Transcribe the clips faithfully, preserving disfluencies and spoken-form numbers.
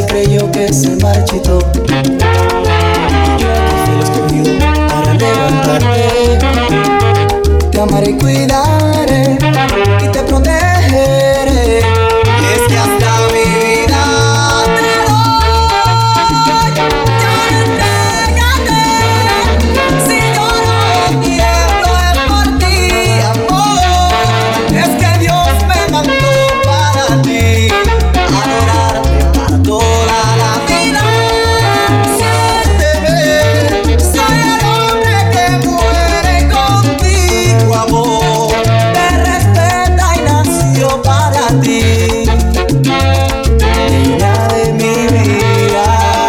creyó que se marchitó. Yo que fui el escogido para levantarte. Te amaré y cuidaré y te protegeré. Y es que hasta mi vida te doy. Ya entrégate. Si yo no quiero es por ti, amor. Es que Dios me mandó para ti, adorarte para toda la vida. Siénteme, soy el hombre que muere contigo, amor. Te respeta y nació para ti. Niña de mi vida.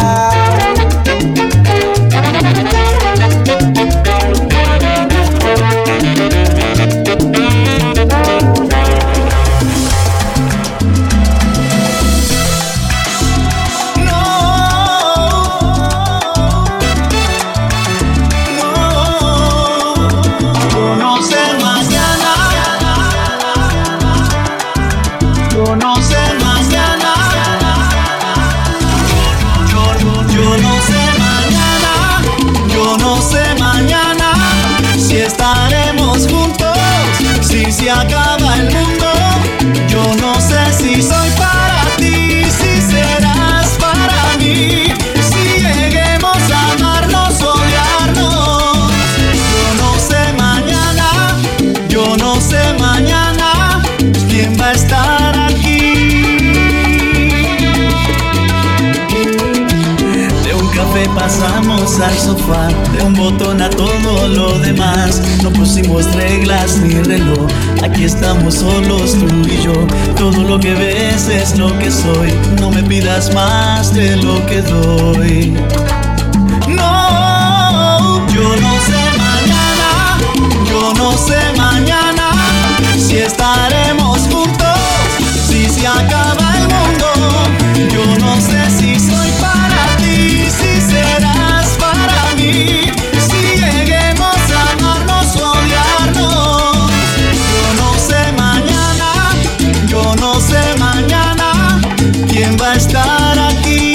Yo no sé mañana, yo no sé mañana, yo, yo, yo no sé mañana, yo no sé mañana si estaremos juntos, si se acaba el mundo. Yo no sé si soy para ti, si serás para mí, si lleguemos a amarnos o odiarnos. Yo no sé mañana, yo no sé mañana quién va a estar aquí. De un café pasamos al sofá, de un botón a todo lo demás. No pusimos reglas ni reloj, aquí estamos solos tú y yo. Todo lo que ves es lo que soy, no me pidas más de lo que doy. No, yo no sé mañana, yo no sé mañana si estaremos juntos, si se acaba el mundo. Yo no sé si soy para ti, si serás para mí, si lleguemos a amarnos o odiarnos. Yo no sé mañana, yo no sé mañana quién va a estar aquí.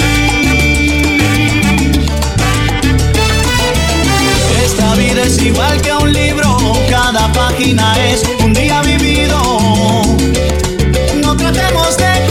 Esta vida es igual que un libro, cada página es un día vivido. No tratemos de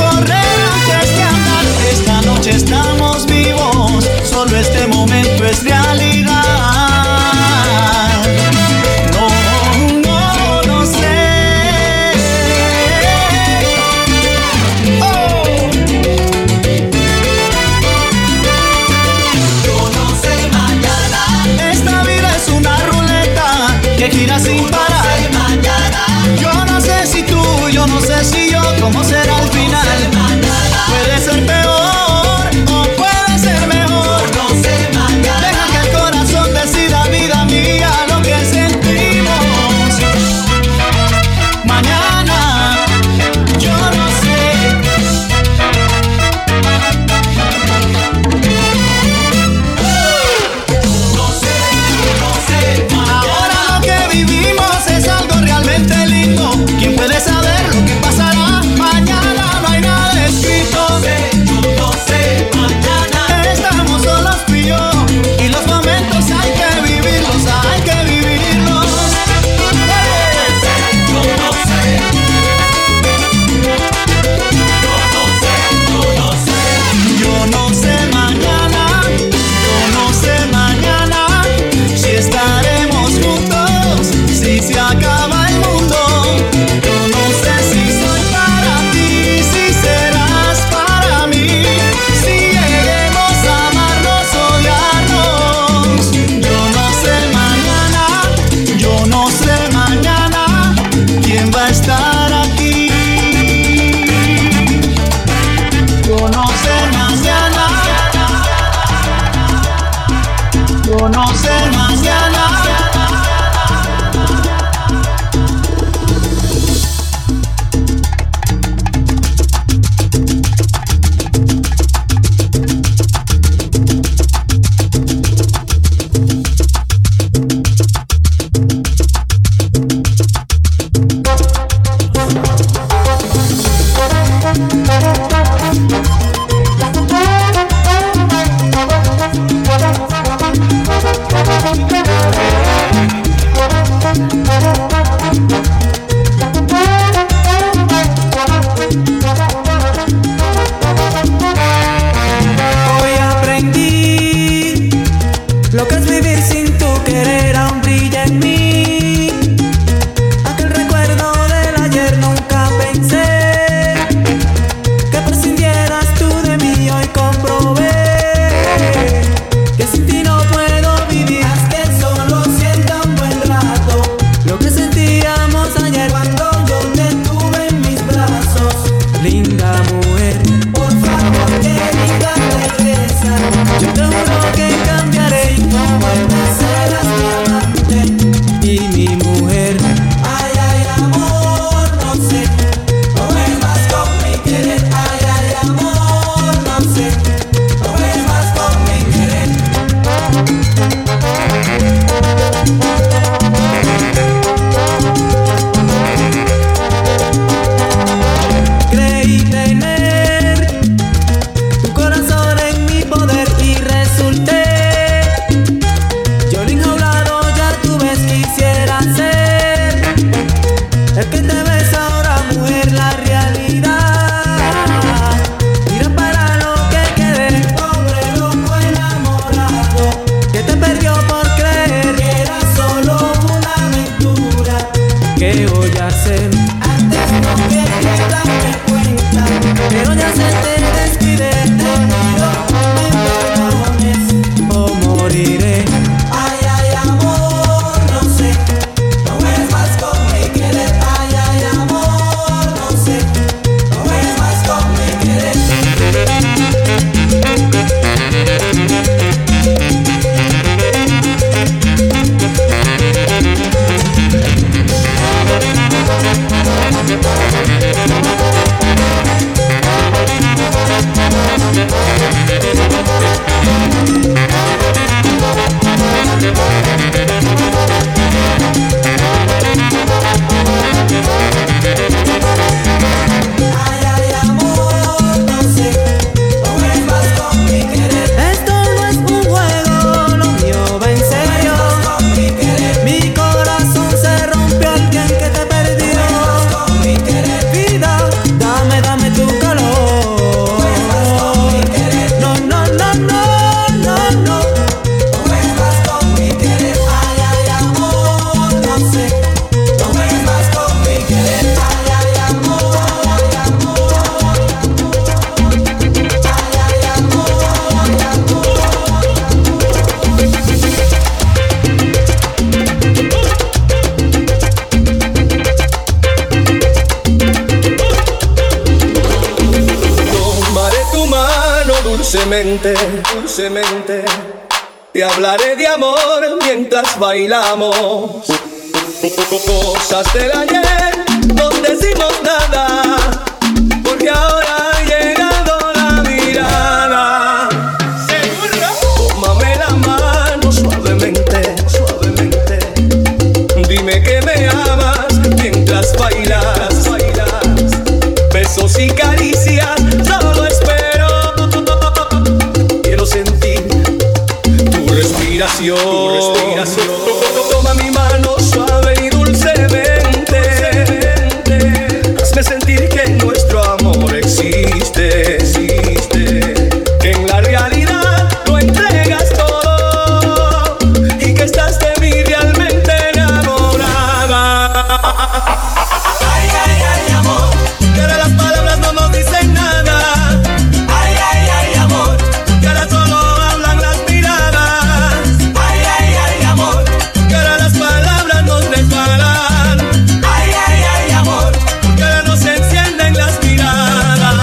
Dulcemente, dulcemente, te hablaré de amor mientras bailamos. Cosas del ayer, no decimos nada, porque ahora ha llegado la mirada. Tómame la mano suavemente, suavemente. Dime que me amas mientras bailas, bailas. Besos y caricias, solo espero. Quiero sentir tu respiración, tu respiración. Toma mi mano suave y dulcemente. Hazme sentir que nuestro amor existe, existe. Que en la realidad lo entregas todo y que estás de mí realmente enamorada. Ay, ay, ay, amor. Que ahora las palabras no nos dicen nada. Ay, ay, ay, amor. Que ahora solo hablan las miradas. Ay, ay, ay, amor. Que ahora las palabras nos resbalan. Ay, ay, ay, amor. Que ahora nos encienden las miradas.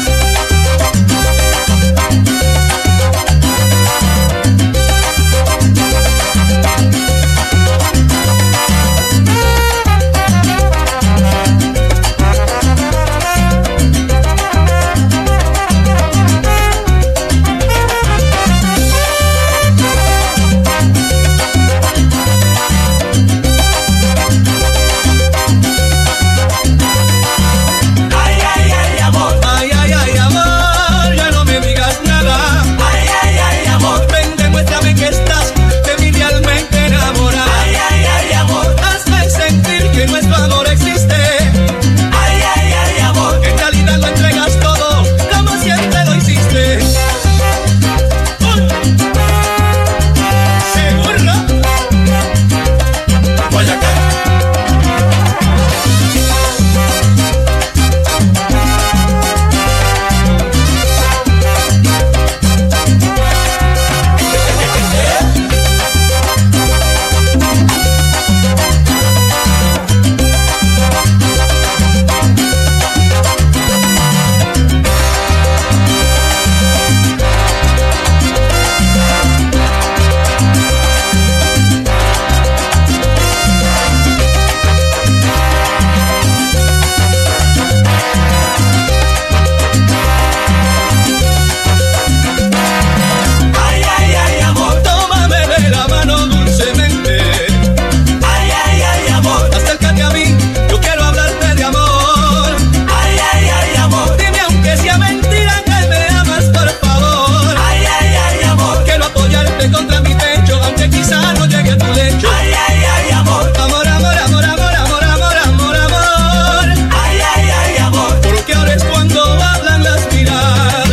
Ay, ay, ay, amor. Ay, ay, ay, amor, ya no me digas nada. Ay, ay, ay, amor. Ven, demuéstrame que estás de mí realmente enamorada. Ay, ay, ay, amor. Hazme sentir que nuestro amor existe. Ay, ay, ay, amor. En realidad lo entregas todo, como siempre lo hiciste. ¡Uy! ¿Seguro? Guayacán. Ay, ay, ay, amor. Tómame de la mano dulcemente. Ay, ay, ay, amor. Acércate a mí, yo quiero hablarte de amor. Ay, ay, ay, amor. Dime aunque sea mentira que me amas, por favor. Ay, ay, ay, amor. Quiero apoyarte contra mi pecho, aunque quizá no llegue a tu lecho. Ay, ay, ay, amor. Amor, amor, amor, amor, amor, amor, amor, amor. Ay, ay, ay, amor. Porque ahora es cuando hablan las miradas.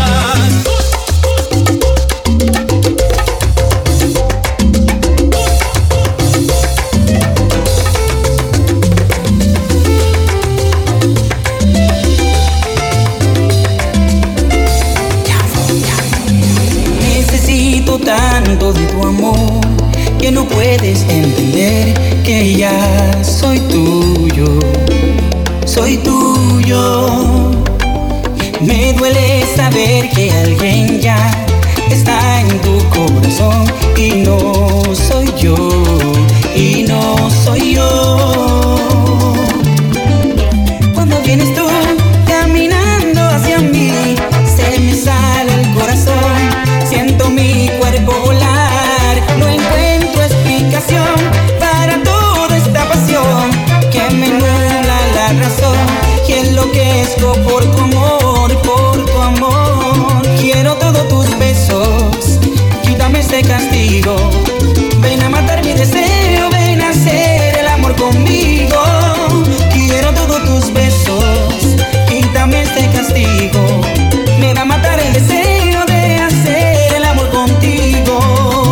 Necesito tanto de tu amor que no puedes entender que ya soy tuyo, soy tuyo. Me duele saber que alguien ya está en tu corazón y no soy yo, y no soy yo. Cuando vienes tú caminando hacia mí, se me sale el corazón, siento mi cuerpo volar, no encuentro explicación para toda esta pasión que me nubla la razón, y enloquezco por tu amor, por tu amor. Quiero todos tus besos, quítame este castigo, ven a matar mi deseo, ven a hacer el amor conmigo. Quiero todos tus besos, quítame este castigo, me va a matar el deseo de hacer el amor contigo.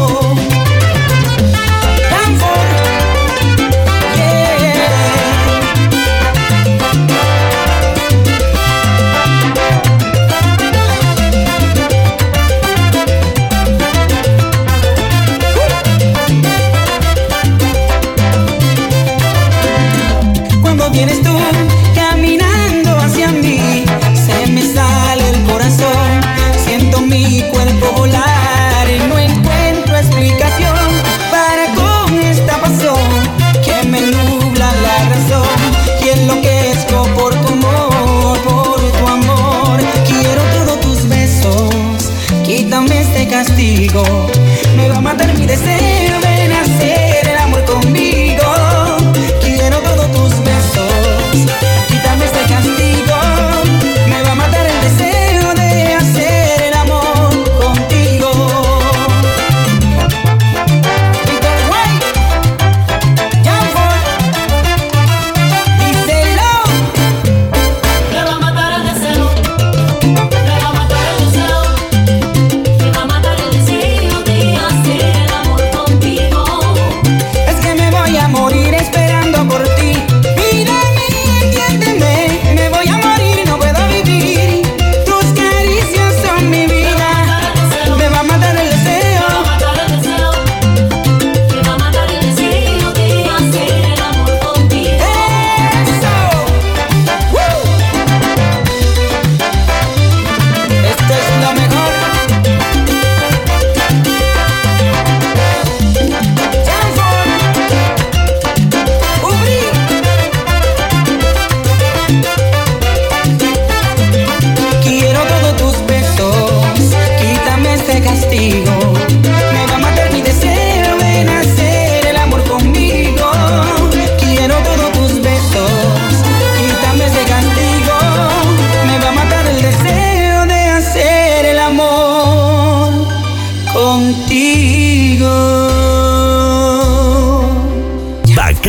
Danfor, yeah. Cuando vienes tú caminando hacia mí, se me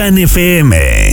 Fan F M.